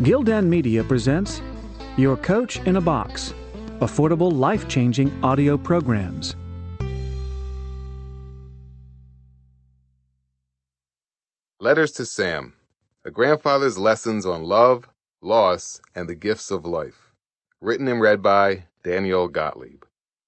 Gildan Media presents Your Coach in a Box, affordable, life-changing audio programs. Letters to Sam, a grandfather's lessons on love, loss, and the gifts of life. Written and read by Daniel Gottlieb.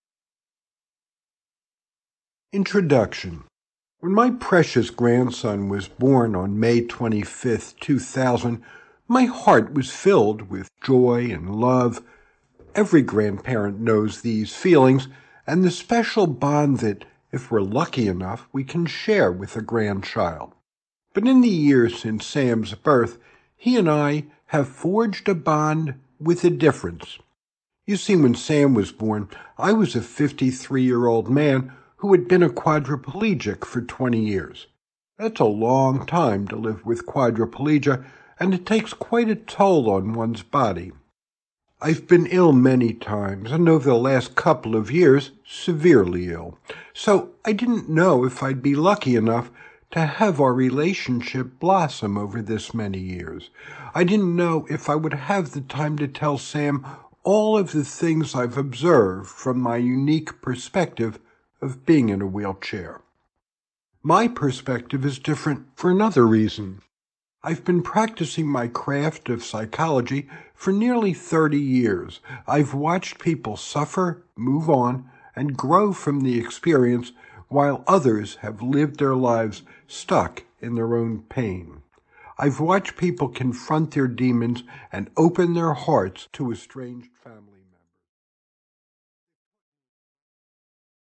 Introduction. When my precious grandson was born on May 25th, 2000, my heart was filled with joy and love. Every grandparent knows these feelings and the special bond that, if we're lucky enough, we can share with a grandchild. But in the years since Sam's birth, he and I have forged a bond with a difference. You see, when Sam was born, I was a 53-year-old man who had been a quadriplegic for 20 years. That's a long time to live with quadriplegia, and it takes quite a toll on one's body. I've been ill many times, and over the last couple of years, severely ill. So I didn't know if I'd be lucky enough to have our relationship blossom over this many years. I didn't know if I would have the time to tell Sam all of the things I've observed from my unique perspective of being in a wheelchair. My perspective is different for another reason. I've been practicing my craft of psychology for nearly 30 years. I've watched people suffer, move on, and grow from the experience while others have lived their lives stuck in their own pain. I've watched people confront their demons and open their hearts to estranged family.